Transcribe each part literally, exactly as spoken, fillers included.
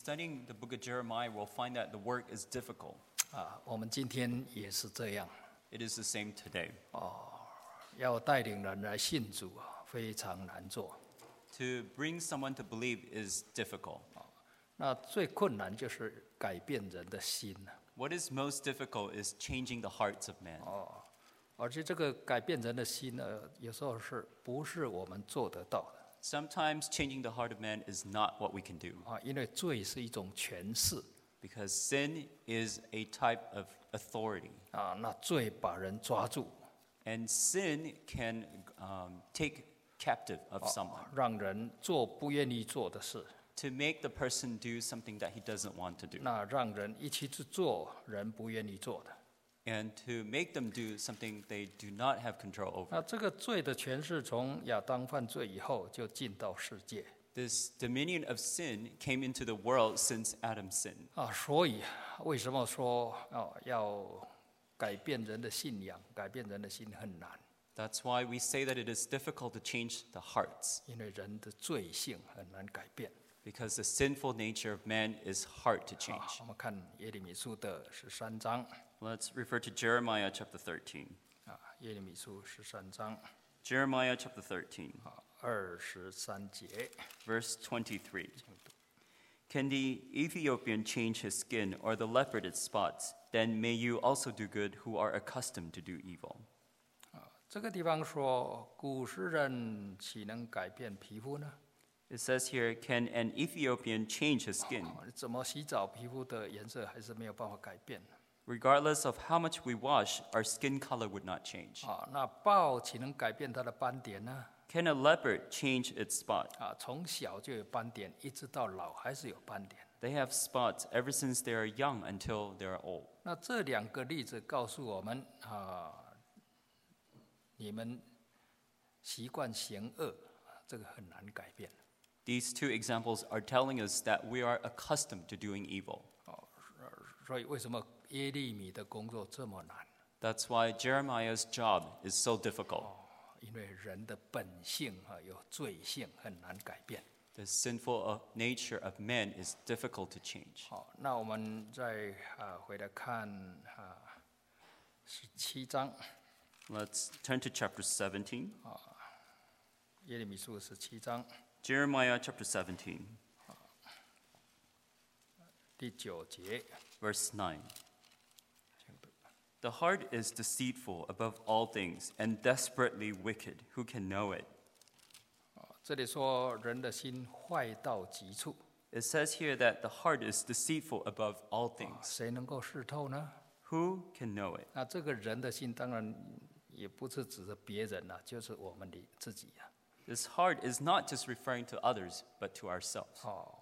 studying the book of Jeremiah, we'll find that the work is difficult. 啊，我们今天也是这样， It is the same today. 要带领人来信主啊，非常难做。 To bring someone to believe is difficult. 那最困难就是改变人的心了。 What is most difficult is changing the hearts of men. 而且这个改变人的心呢，有时候是不是我们做得到的 Sometimes changing the heart of man is not what we can do, 啊？因为罪是一种权势 because sin is a type of authority. 啊，那罪把人抓住， And sin can um, take captive of someone 让人做不愿意做的事， to make the person do something that he doesn't want to do, 那让人一起去做人不愿意做的。 and to make them do something they do not have control over. 那这个罪的权势从亚当犯罪以后就进到世界 This dominion of sin came into the world since Adam sinned. 啊，所以为什么说哦要改变人的信仰，改变人的心很难？ That's why we say that it is difficult to change the hearts, 因为人的罪性很难改变。 because the sinful nature of man is hard to 啊 change. 我们看耶利米书的十三章 Let's refer to Jeremiah chapter thirteen. 啊，耶利米书十三章 Jeremiah chapter thirteen, 啊二十三节， verse twenty-three. Can the Ethiopian change his skin or the leopard its spots? Then may you also do good who are accustomed to do evil. 啊，这个地方说古时人岂能改变皮肤呢？ It says here, can an Ethiopian change his skin? 啊怎么洗澡，皮肤的颜色还是没有办法改变 Regardless of how much we wash, our skin color would not change. 啊。那豹岂能改变它的斑点呢？ Can a leopard change its spot? 啊，从小就有斑点，一直到老还是有斑点。 They have spots ever since they are young until they are old. 那这两个例子告诉我们啊，你们习惯行恶，这个很难改变。 These two examples are telling us that we are accustomed to doing evil. 哦，所以为什么耶利米的工作这么难？ That's why Jeremiah's job is so difficult. 因为人的本性啊有罪性，很难改变。 The sinful nature of man is difficult to change. 好，那我们再啊回来看啊十七章， Let's turn to chapter seventeen. 耶利米书十七章 Jeremiah chapter seventeen, 第九节， verse nine. 请读 The heart is deceitful above all things and desperately wicked. Who can know it? 这里说人的心坏到极处， It says here that the heart is deceitful above all things. 谁能够识透呢？ Who can know it? 那这个人的心当然也不是指着别人啦、就是我们的自己啊。 This heart is not just referring to others, but to ourselves. 哦，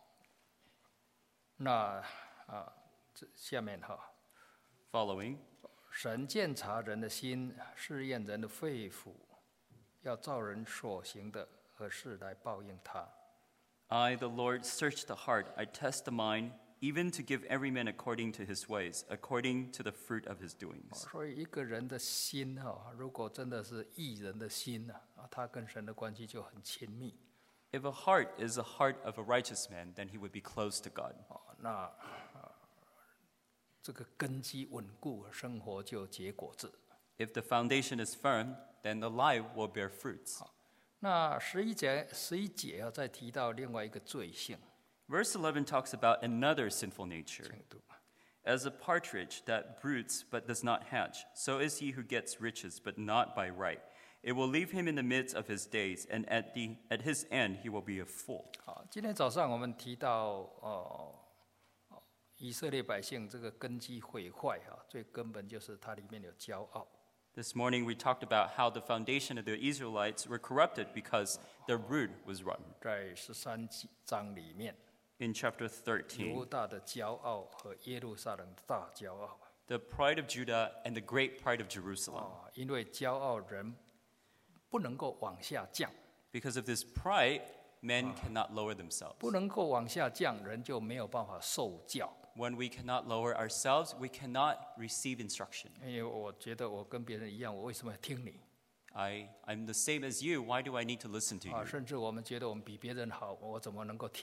那啊，这下面哈， Following, 神鉴察人的心，试验人的肺腑，要照人所行的和事来报应他。 I, the Lord, search the heart. I test the mind, even to give every man according to his ways, according to the fruit of his doings. 所以一个人的心哈，如果真的是义人的心呢，啊，他跟神的关系就很亲密。 If a heart is the heart of a righteous man, then he would be close to God. 哦，那啊，这个根基稳固，生活就结果子。 If the foundation is firm, then the life will bear fruits. 那十一节十一节啊，再提到另外一个罪性， Verse eleven talks about another sinful nature. 请读。 As a partridge that broods but does not hatch, so is he who gets riches but not by right. It will leave him in the midst of his days, and at the at his end he will be a fool. 好，今天早上我们提到哦，哦以色列百姓这个根基毁坏啊，最根本就是它里面有骄傲。 This morning we talked about how the foundation of the Israelites were corrupted because their root was rotten. 在十三章里面， In chapter 犹 thirteen, 大的骄傲和耶路撒冷的大骄傲 the pride of Judah and the great pride of Jerusalem. 啊，因为骄傲人不能够往下降， Because of this pride, men cannot lower themselves. 不能够往下降，人就没有办法受教。 When we cannot lower ourselves, we cannot receive instruction. 因为我觉得我跟别人一样，我为什么要听你 I, I'm the same as you. Why do I need to listen to 啊？ you? 甚至我们觉得我们比别人好，我怎么能够听你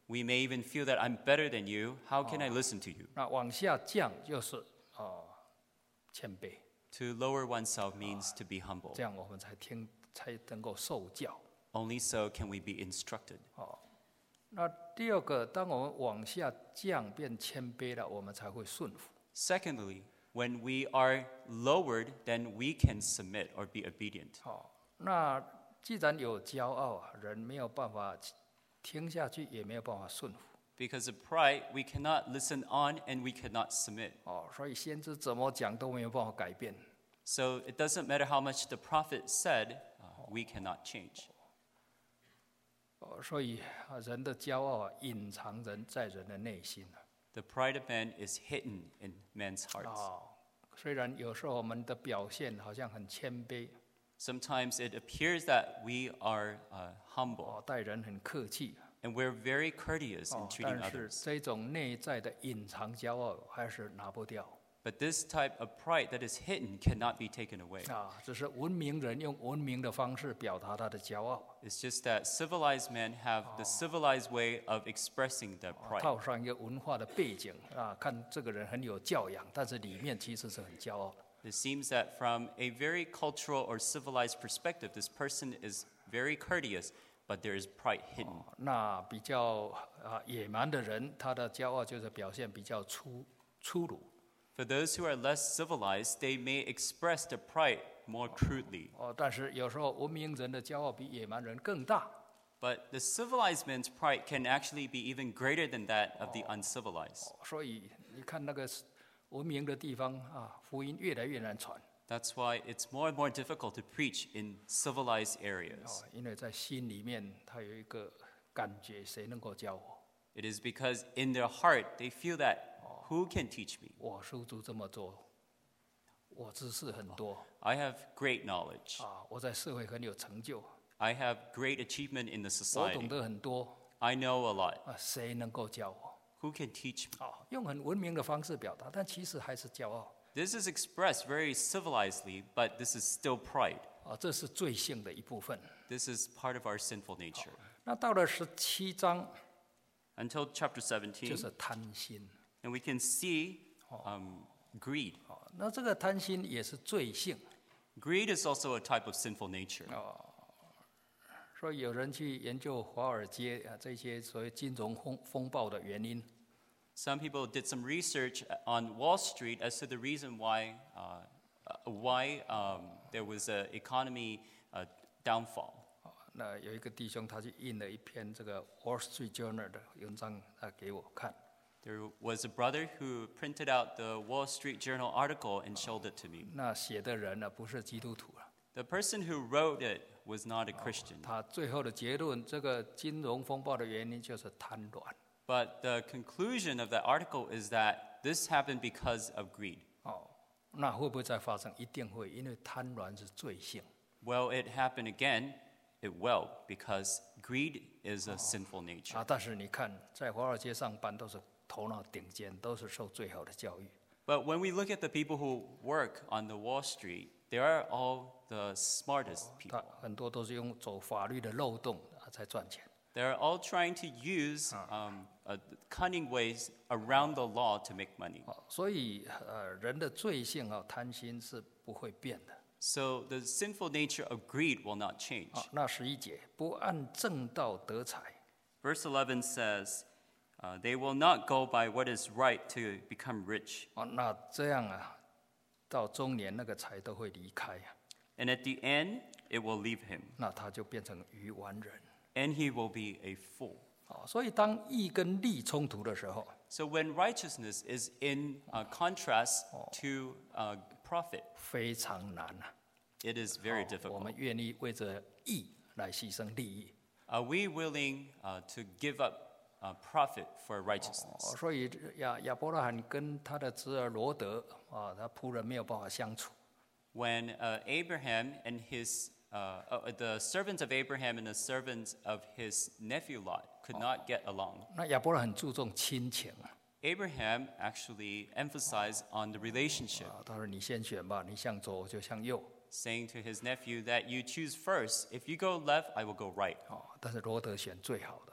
We may even feel that I'm better than you. How can I listen to you? 那往下降就是哦谦卑， To lower oneself means to be humble. 这样我们才听才能够受教。 Only so can we be instructed. 那第二个，当我们往下降变谦卑了，我们才会顺服。 Secondly, when we are lowered, then we can submit or be obedient. 好，那既然有骄傲啊，人没有办法听下去，也没有办法顺服。 Because of pride, we cannot listen on and we cannot submit. 哦，所以先知怎么讲都没有办法改变。 So it doesn't matter how much the prophet said, uh, we cannot change. 哦，所以啊，人的骄傲啊，隐藏人在人的内心啊。 The pride of man is hidden in man's hearts. 哦，虽然有时候我们的表现好像很谦卑， Sometimes it appears that we are uh, humble 哦，待人很客气， and we're very courteous in 哦， treating 但是 others. 这种内在的隐藏骄傲还是拿不掉。 But this type of pride that is hidden cannot be taken away. 啊，只是文明人用文明的方式表达他的骄傲， It's just that civilized men have the civilized way of expressing their 啊 pride. 套上一个文化的背景啊，看这个人很有教养，但是里面其实是很骄傲的。 It seems that from a very cultural or civilized perspective, this person is very courteous, but there is pride hidden. 那比较啊野蛮的人，他的骄傲就是表现比较粗粗鲁。 For those who are less civilized, they may express their pride more crudely. 哦，但是有时候文明人的骄傲比野蛮人更大。 But the civilized man's pride can actually be even greater than that of the uncivilized. 哦所以你看那个文明的地方啊，福音越来越难传。 That's why it's more and more difficult to preach in civilized 哦 areas.， 因为在心里面他有一个感觉，谁能够教我？ It is because in their heart they feel that who can teach me? 我叔叔这么做，我知识很多 I have great knowledge. 啊，我在社会很有成就， I have great achievement in the 我懂 society. 得很多 I know a lot. 啊，谁能够教我？ Who can teach me? 啊，用很文明的方式表达，但其实还是骄傲 This is expressed very civilizedly, but this is still pride. 啊，这是罪性的一部分。 This is part of our sinful nature. 那到了十七章 Until chapter 就 seventeen, 是贪心 and we can see um, greed. 啊，那这个贪心也是罪性。 Greed is also a type of sinful nature. 所以有人去研究华尔街啊这些所谓金融风风暴的原因， Some people did some research on Wall Street as to the reason why uh, uh, why um, there was an economy uh, downfall. 啊那有一个弟兄他去印了一篇这个《Wall Street Journal》的文章啊给我看， There was a brother who printed out the Wall Street Journal article and showed it to me. 那写的人呢不是基督徒了， The person who wrote it was not a Christian, 他最后的结论，这个金融风暴的原因就是贪婪。 but the conclusion of that article is that this happened because of greed. 哦，那会不会再发生？一定会，因为贪婪是罪性。 Well, it happened again. It will, because greed is a sinful nature. 啊，但是你看，在华尔街上班都是头脑顶尖，都是受最好的教育。 But when we look at the people who work on the Wall Street, they are all the smartest 他 people. 很多都是用走法律的漏洞啊才赚钱。 They're all trying to use um, uh, cunning ways around the law to make money. 哦，所以呃，人的罪性啊，贪心是不会变的。 So the sinful nature of greed will not change. 好，那十一节，不按正道得财， Verse eleven says, uh, they will not go by what is right to become rich. 哦，那这样啊，到中年那个财都会离开啊， And at the end, it will leave him, 那他就变成愚顽人。 and he will be a fool. 哦，所以当义跟利冲突的时候， So when righteousness is in uh, contrast to uh, profit, 非常难啊。 it is very 哦我 difficult. 们愿意为着义来牺牲利益。 Are we willing uh, to give up uh, profit for 哦 righteousness? 所以亚亚伯拉罕跟他的侄儿罗德啊，他仆人没有办法相处。 When uh, Abraham and his uh, uh, the servants of Abraham and the servants of his nephew Lot could not get along, 那亚伯拉很注重亲情啊， Abraham actually emphasized on the relationship, 啊他说你先选吧，你向左我就向右。 saying to his nephew that you choose first. If you go left, I will go right. 哦，但是罗德选最好的。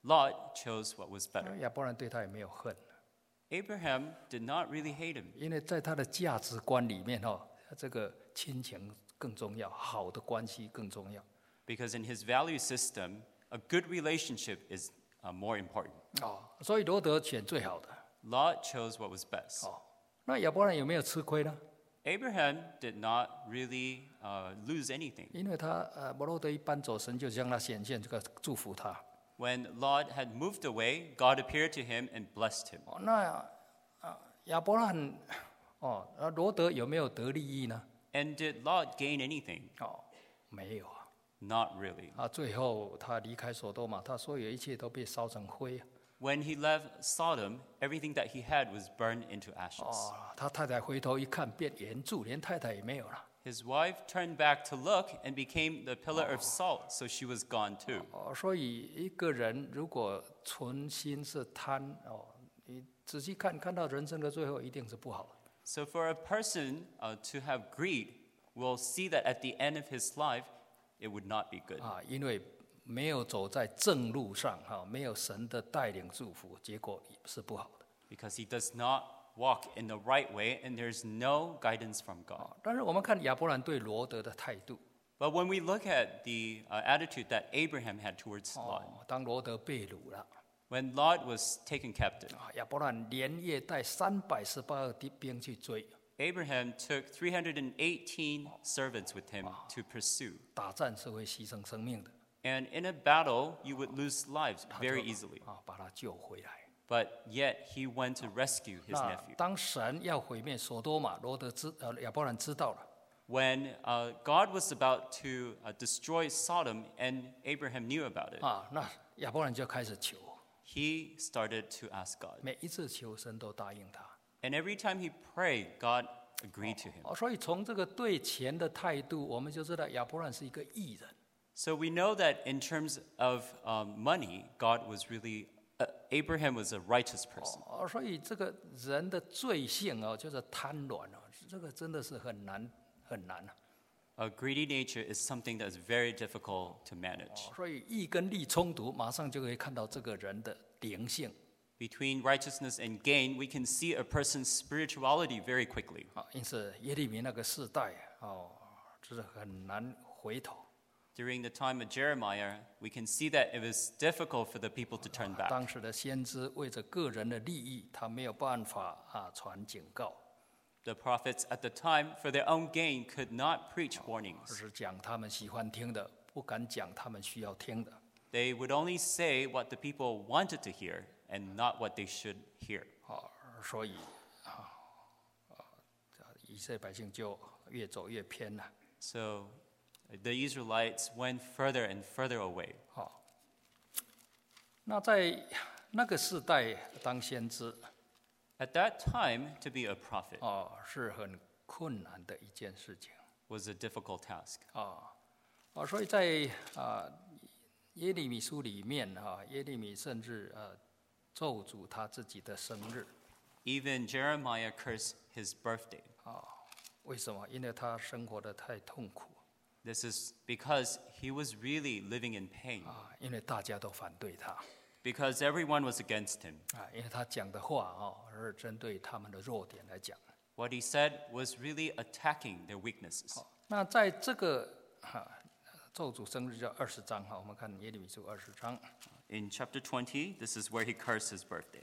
Lot chose what was better. 亚伯兰对他也没有恨， Abraham did not really hate him 因为在他的价值观里面哦，这个亲情更重要，好的关系更重要。 because in his value system, a good relationship is uh, more important. 哦，所以罗德选最好的。 Lot chose what was best. 哦，那亚伯兰有没有吃亏呢？ Abraham did not really uh, lose anything. 因为他呃，摩罗德一搬走，神就向他显现，这个祝福他。 When Lot had moved away, God appeared to him and blessed him. 哦，那啊，亚伯兰哦，那罗德有没有得利益呢？ And did Lot gain anything? 哦，没有啊。 Not really. 啊，最后他离开所多玛，他所有一切都被烧成灰。 When he left Sodom, everything that he had was burned into ashes. 哦，他太太回头一看，变圆柱，连太太也没有了。 His wife turned back to look and became the pillar of salt, so she was gone too. 哦，所以一个人如果存心是贪哦，你仔细看，看到人生的最后一定是不好的。 So for a person uh, to have greed, we'll see that at the end of his life, it would not be good. 啊，因为没有走在正路上，哈，没有神的带领祝福，结果是不好的。 Because he does not walk in the right way, and there's no guidance from God. 啊，但是我们看亚伯兰对罗德的态度， But when we look at the uh, attitude that Abraham had towards Lot, 哦，当罗德被掳了， when Lot was taken captive, 啊，亚伯兰连夜带三百十八个敌兵去追， Abraham took three hundred eighteen servants with him to pursue. 打战是会牺牲生命的， And in a battle, you would lose lives 他 very 就 easily. 啊，把他救回来。 But yet he went to rescue his 那 nephew. 当神要毁灭所多玛，罗德知呃亚伯兰知道了， When uh, God was about to uh, destroy Sodom and Abraham knew about it, 啊，那亚伯兰就开始求， he started to ask God. 每一次求神都答应他。 And every time he prayed, God agreed to him. 哦，所以从这个对钱的态度，我们就知道亚伯兰是一个义人。 So we know that in terms of um, money, God was really, uh, Abraham was a righteous person. 哦，所以这个人的罪性哦，就是贪婪哦，这个真的是很难很难啊。 A greedy nature is something that is very difficult to manage. 哦，所以义跟利冲突，马上就可以看到这个人的灵性 Between righteousness and gain, we can see a person's spirituality very quickly. 啊。因此耶利米那个世代哦，就是很难回头。 During the time of Jeremiah, we can see that it was difficult for the people to turn back. 当时的先知为着个人的利益，他没有办法啊传警告， The prophets at the time, for their own gain, could not preach 而 warnings. 是讲他们喜欢听的，不敢讲他们需要听的。 They would only say what the people wanted to hear and not what they should hear. 啊，所以啊啊，以色列百姓就越走越偏了。 So the Israelites went further and further away. 好，那在那个时代当先知 At that time, to be a prophet 啊，是很困难的一件事情 was a difficult task. 啊啊，所以在啊耶利米书里面啊，耶利米甚至呃咒诅他自己的生日 Even Jeremiah cursed his birthday. 啊，为什么？因为他生活的太痛苦 This is because he was really living in pain, 啊，因为大家都反对他 because everyone was against him. 啊，因为他讲的话哦，是针对他们的弱点来讲。 What he said was really attacking their weaknesses. 好，那在这个哈咒诅生日叫二十章哈，我们看耶利米书二十章 In chapter twenty, this is where he cursed his birthday.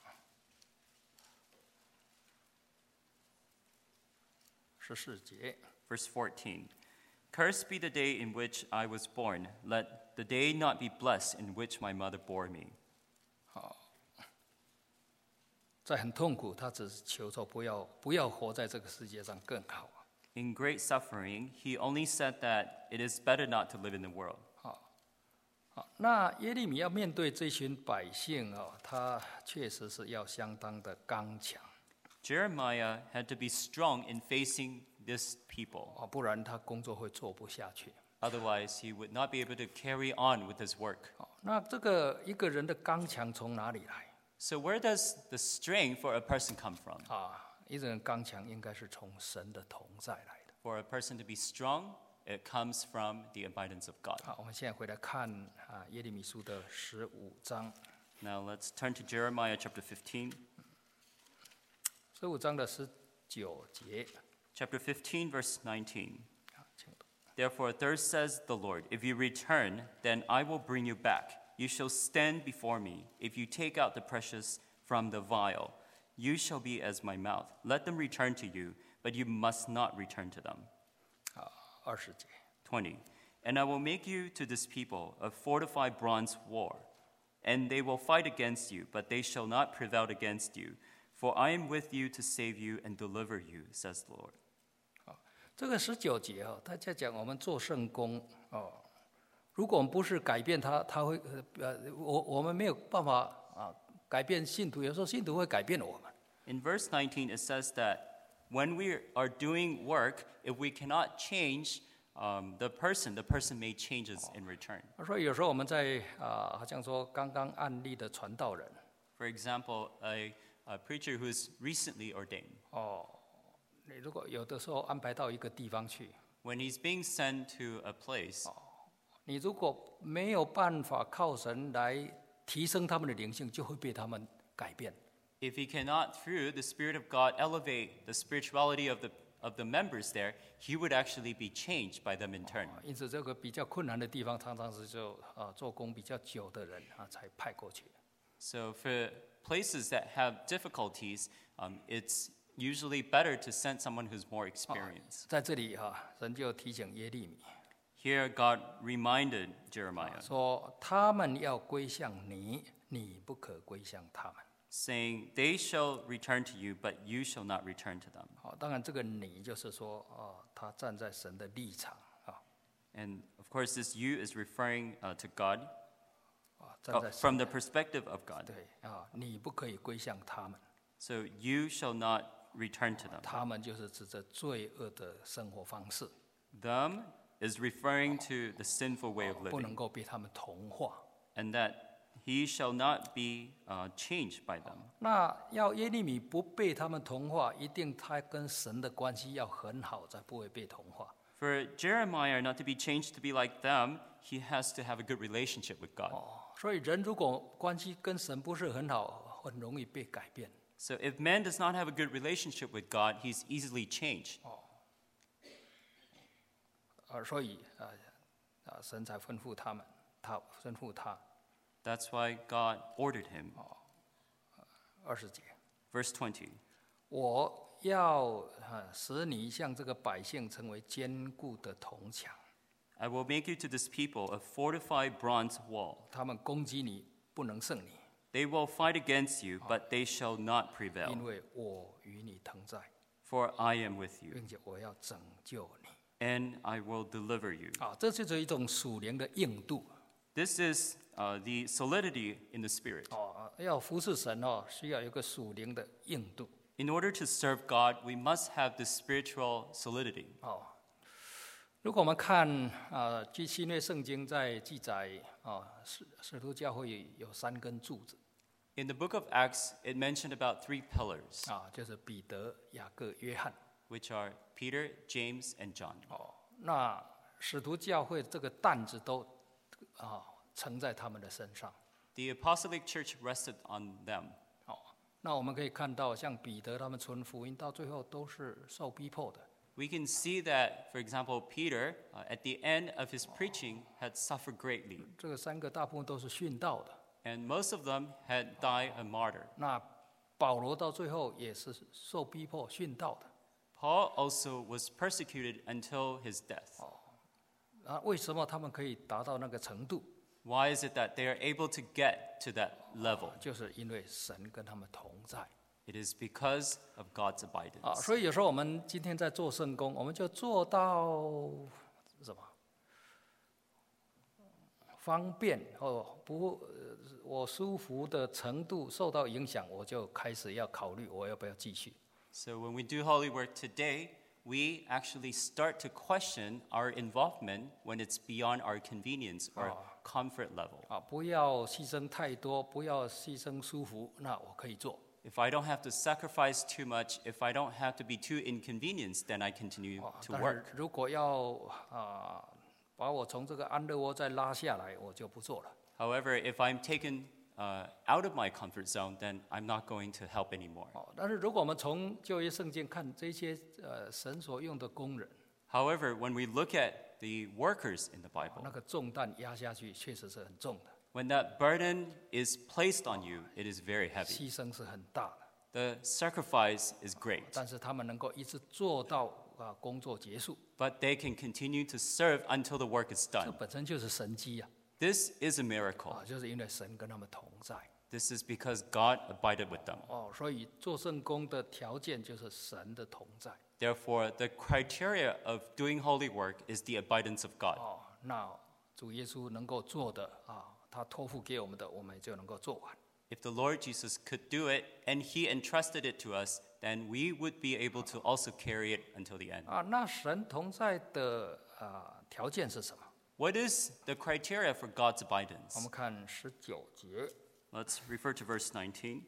十四节 Verse fourteen. Cursed be the day in which I was born. Let the day not be blessed in which my mother bore me. 在很痛苦，他只是求说不要不要活在这个世界上更好。 In great suffering, he only said that it is better not to live in the world. 好，那耶利米要面对这群百姓哦，他确实是要相当的刚强 Jeremiah had to be strong in facing this people. 哦，不然他工作会做不下去。 Otherwise, he would not be able to carry on with his work. 好，那这个一个人的刚强从哪里来 So, where does the strength for a person come from? 啊？一个人刚强应该是从神的同在来的。 For a person to be strong, It comes from the abundance of God. 好，我们现在回来看啊耶利米书的十五章， Now let's turn to Jeremiah chapter fifteen. 十五章的十九节。 Chapter fifteen, verse nineteen. 好，请读。 Therefore, thus says the Lord, if you return, then I will bring you back. You shall stand before me. If you take out the precious from the vial, you shall be as my mouth. Let them return to you, but you must not return to them. 好，二十节。 twenty. And I will make you to this people a fortified bronze wall, and they will fight against you, but they shall not prevail against you. For I am with you to save you and deliver you, says the Lord. 这个十九节哦，他在讲我们做圣工哦，如果我们不是改变他，他会呃呃，我我们没有办法啊改变信徒，有时候信徒会改变我们。 In verse nineteen, it says that when we are doing work, if we cannot change um, the person, the person may change us in return. 所以有时候我们在啊，好像说刚刚案例的传道人 For example, a, a preacher who is recently ordained, 哦，你如果有的时候安排到一个地方去， when he's being sent to a place, 你如果没有办法靠神来提升他们的灵性，就会被他们改变。 if he cannot, through the Spirit of God, elevate the spirituality of the, of the members there, he would actually be changed by them in turn. 因此，这个比较困难的地方，常常是就啊做工比较久的人啊才派过去。 So for places that have difficulties, um, it's usually better to send someone who's more experienced. 在这里哈、神就提醒耶利米 Here, God reminded Jeremiah, 说：“他们要归向你，你不可归向他们。 saying, They shall return to you, but you shall not return to them. ” 好，当然这个“你”就是说啊，他站在神的立场啊 And of course, this you is referring uh, to God, 啊，站 uh, 在神 from the perspective of God. 对啊，你不可以归向他们， So you shall not return to them. 他们就是指着罪恶的生活方式， Them is referring to the sinful way of 不能 living, 够被他们同化。 and that he shall not be uh, changed by them. 那要耶利米不被他们同化，一定他跟神的关系要很好，才不会被同化。 For Jeremiah not to be changed to be like them, he has to have a good relationship with God. 哦，所以人如果关系跟神不是很好，很容易被改变。 So if man does not have a good relationship with God, he's easily changed. 啊，所以啊啊，神才吩咐他们，他吩咐他 That's why God ordered him. 二十节， Verse twenty. 我要啊使你像这个百姓成为坚固的铜墙， I will make you to this people a fortified bronze wall. 他们攻击你不能胜你， They will fight against you, but they shall not 因 prevail. 为我与你同在， For I am with you, 并且我要拯救你。 and I will deliver you. 啊，这就是一种属灵的硬度。 This is uh, the solidity in the Spirit. 哦，要服侍神哦，需要有一个属灵的硬度。 In order to serve God, we must have this spiritual solidity. 哦，如果我们看啊，基新约圣经在记载啊，使使徒教会有三根柱子 In the book of Acts, it mentioned about three pillars, 啊，就是彼得、雅各、约翰。 which are Peter, James, and John. 哦，那使徒教会这个担子都啊承在他们的身上。 The apostolic church rested on them. 哦，那我们可以看到，像彼得他们传福音到最后都是受逼迫的。 We can see that, for example, Peter, uh, at the end of his preaching, had suffered greatly, 这个三个大部分都是殉道的。 and most of them had died a martyr. 那保罗到最后也是受逼迫殉道的。 Paul also was persecuted until his death. 啊，为什么他们可以达到那个程度？ Why is it that they are able to get to that level? 就是因为神跟他们同在 It is because of God's 啊。 abidance. 所以有时候我们今天在做圣工，我们就做到什么方便哦，不，呃我舒服的程度受到影响，我就开始要考虑我要不要继续。 So when we do holy work today, we actually start to question our involvement when it's beyond our convenience or comfort level. 啊，不要牺牲太多，不要牺牲舒服，那我可以做。 If I don't have to sacrifice too much, if I don't have to be too inconvenienced, then I continue 哦 to 但 work. 是如果要啊、把我从这个安乐窝再拉下来，我就不做了。 However, if I'm taken uh, out of my comfort zone, then I'm not going to help anymore. 哦，但是如果我们从旧约圣经看这些呃神所用的工人， However, when we look at the workers in the 哦 Bible, 那个重担压下去确实是很重的， when that burden is placed on you, it is very heavy. 牺牲是很大的。 The sacrifice is great, 但是他们能够一直做到啊工作结束， but they can continue to serve until the work is 这 done. 本身就是神迹啊！ This is a miracle. 啊，就是因为神跟他们同在 This is because God abided with them. 哦，所以做圣工的条件就是神的同在 Therefore, the criteria of doing holy work is the abidance of God. 哦。那主耶稣能够做的啊，他托付给我们的，我们就能够做完。 If the Lord Jesus could do it and he entrusted it to us, then we would be able to also carry it until the end. 啊，那神同在的啊条件是什么？ What is the criteria for God's 我 abidance? 们看十九节， Let's refer to verse nineteen.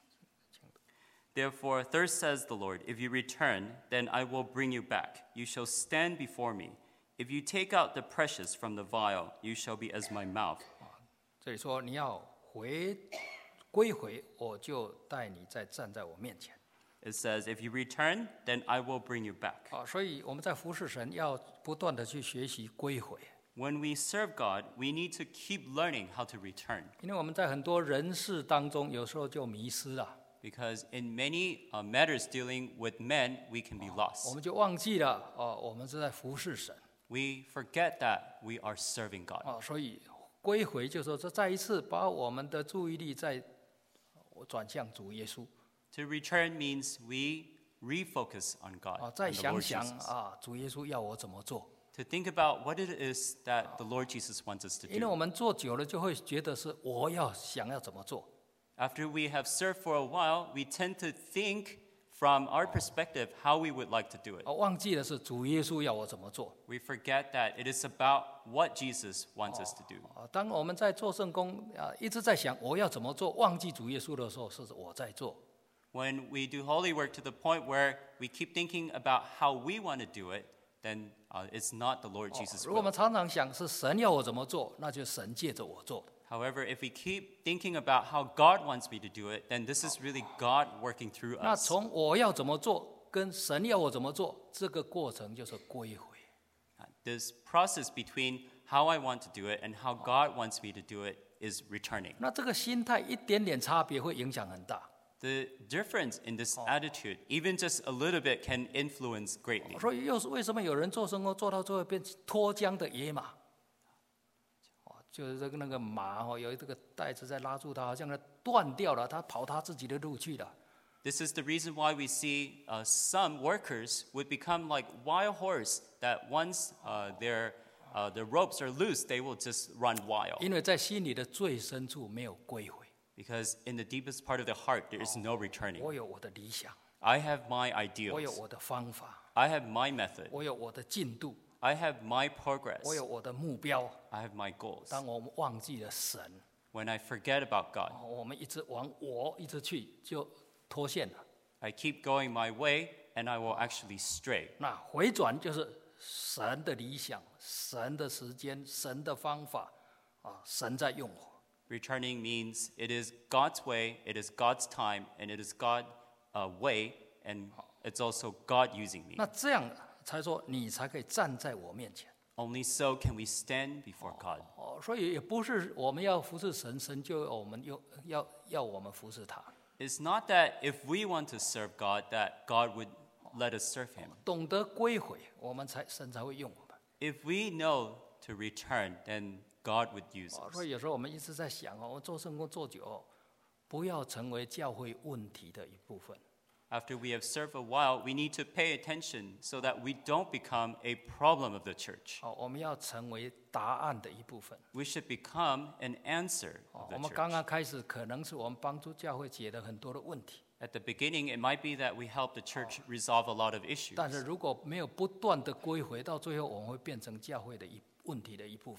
Therefore, thus says the Lord, if you return, then I will bring you back. You shall stand before me. If you take out the precious from the vial, you shall be as my mouth. 这里说你要回归回，我就带你再站在我面前。 It says, if you return, then I will bring you back. 啊，所以我们在服侍神要不断的去学习归回， When we serve God, we need to keep learning how to return. 因为我们在很多人事当中，有时候就迷失了， Because in many uh, matters dealing with men, we can be 我 lost. 们就忘记了哦，我们是在服侍神 We forget that we are serving God. 啊，所以归回就是说，这再一次把我们的注意力再转向主耶稣 To return means we refocus on God, 啊，再 on the 想 Lord 想 Jesus. 啊，主耶稣要我怎么做？ To think about what it is that the Lord Jesus wants us to 因为我 do. 们做久了，就会觉得是我要想要怎么做。 After we have served for a while, we tend to think from our perspective how we would like to do it. 啊，忘记的是主耶稣要我怎么做 We forget that it is about what Jesus wants us to do. 啊。当我们在做圣工啊，一直在想我要怎么做，忘记主耶稣的时候，是我在做。 When we do holy work to the point where we keep thinking about how we want to do it, then uh, it's not the Lord 哦 Jesus' 如果我 will. 们常常想是神要我怎么做，那就是神借着我做的。 However, if we keep thinking about how God wants me to do it, then this is really God working through 那 us. 从我要怎么做跟神要我怎么做，这个过程就是归回。 Uh, This process between how I want to do it and how God wants me to do it is returning. 那这个心态一点点差别会影响很大。 The difference in this attitude, even just a little bit, can influence greatly. 所以又是为什么有人做生工做到最后变脱缰的野马？哦，就是这个那个马哦，有这个带子在拉住它，好像它断掉了，它跑它自己的路去了。 This is the reason why we see uh, some workers would become like wild horse that once uh, their, uh, their ropes are loose, they will just run wild. 因为在心里的最深处没有归回。 Because in the deepest part of the heart, there is no returning. 我有我的理想， I have my 我有 ideals. 我的方法， I have my method. 我有我的进度， I have my progress. 我有我的目标。 I have my goals. 当我们忘记了神， When I forget about God, 哦我们一直往我一直去，就脱线了。 I keep going my way and I will actually stray. 那回转就是神的理想、神的时间、神的方法啊，神在用我。 Returning means it is God's way, it is God's time, and it is God's uh, way, and it's also God using me. 那这样才说你才可以站在我面前。 Only so can we stand before God. 哦，所以也不是我们要服侍神，神就要我们要要要我们服侍他。 It's not that if we want to serve God, that God would let us serve Him. 懂得归回，我们才神才会用我们。 If we know to return, then God would use 哦， us. 所以有时候我们一直在想哦，我做圣工做久哦，不要成为教会问题的一部分。 After we have served a while, we need to pay attention so that we don't become a problem of the church. 哦，我们要成为答案的一部分。 We should become an answer 哦 of， 我 the 们刚 church. 刚开始，可能是我们帮助教会解了很多的问题， At the beginning, it might be that we help the church resolve a lot of issues. 但是如果没有不断的归回，到最后我们会变成教会的一问题的一部分。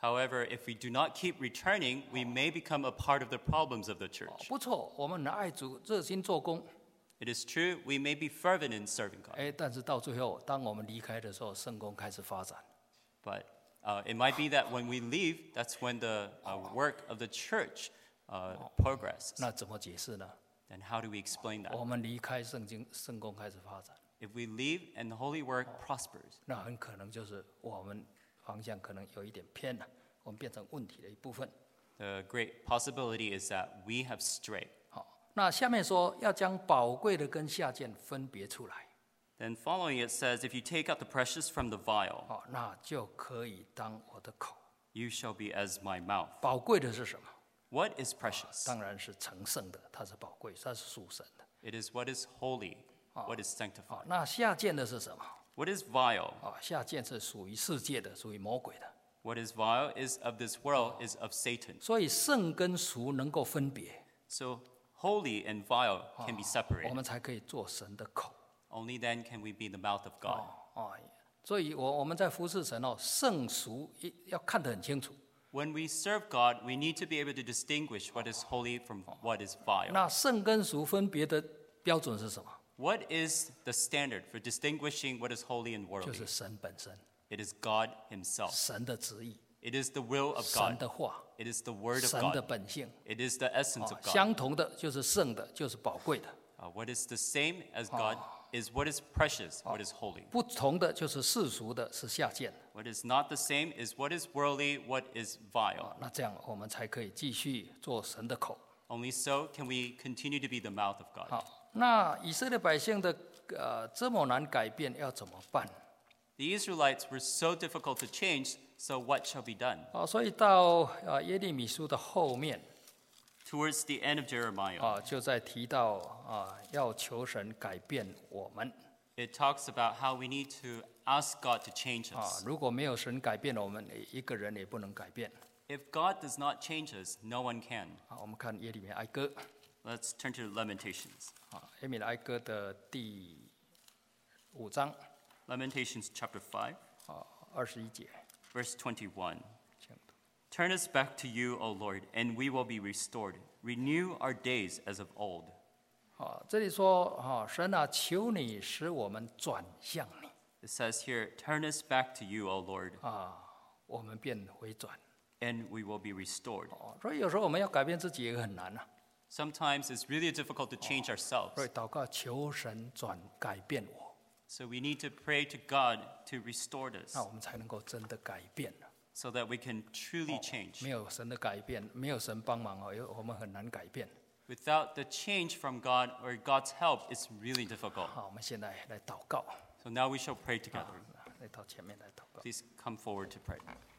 However, if we do not keep returning, we may become a part of the problems of the 哦 church. 不错，我们很爱主，热心做工。 It is true, we may be fervent in serving God, 哎，但是到最后，当我们离开的时候，圣工开始发展。 but uh, it might be that when we leave, that's when the uh, work of the church uh, progresses. 那怎么解释呢？ Then how do we explain that? 我们离开圣经，圣工开始发展， If we leave and the holy work prospers, 那很可能就是我们方向可能有一点偏了，我们变成问题的一部分。 the great possibility is that we have strayed. 好，那下面说要将宝贵的跟下贱分别出来， Then following it says, if you take out the precious from the vile, 好，那就可以当我的口。 you shall be as my mouth. 宝贵的是什么？ What is precious? 当然是成圣的，它是宝贵，它是属神的。 It is what is holy, what is 好， sanctified. 那下贱的是什么？ What is vile? 啊，下贱是属于世界的，属于魔鬼的。 What is vile is of this world, is of Satan. 所以圣跟俗能够分别， So holy and vile can be 我 separated. 们才可以做神的口。 Only then can we be the mouth of God. 哦，所以我我们在服侍神哦，圣俗一要看得很清楚。 When we serve God, we need to be able to distinguish what is holy from what is vile. 那圣跟俗分别的标准是什么？ What is the standard for distinguishing what is holy and 就 worldly? 是神本身， It is God Himself. 神的旨意， It is the will of 神 God. 的话， It is the word of 神的 God. 本性。 It is the essence 哦 of God. 相同的就是圣的，就是宝贵的； Uh, what is the same as God is what is precious, what is holy. 不同的就是世俗的，是下贱的。 What is not the same is what is worldly, what is vile. 那这样我们才可以继续做神的口。 Only so can we continue to be the mouth of God. 好，那以色列百姓的呃这么难改变，要怎么办？ The Israelites were so difficult to change, so what shall be done? 啊，所以到呃耶利米书的后面 Towards the end of Jeremiah, 啊，就在提到啊，要求神改变我们 it talks about how we need to ask God to change 啊。 us. 如果没有神改变我们，一个人也不能改变 If God does not change us, no one can. 啊。我们看耶利米哀歌 Let's turn to Lamentations. 啊，耶利米哀歌的第五章 Lamentations chapter five, 啊二十一节， verse twenty-one. 请读 Turn us back to you, O Lord, and we will be restored. Renew our days as of old. 啊，这里说啊，神啊，求你使我们转向你 It says here, Turn us back to you, O Lord, 啊，我们便回转。 and we will be restored. 哦，所以有时候我们要改变自己也很难啊。 Sometimes it's really difficult to change 所 ourselves. 以祷告求神转改变我， So we need to pray to God to restore us 那我们才能够真的改变。 so that we can truly change. 没有神的改变，没有神帮忙哦，有我们很难改变。 Without the change from God or God's help, it's really difficult. 好，我们现在来祷告， So now we shall pray together. 来到前面来祷告。 Please come forward to pray.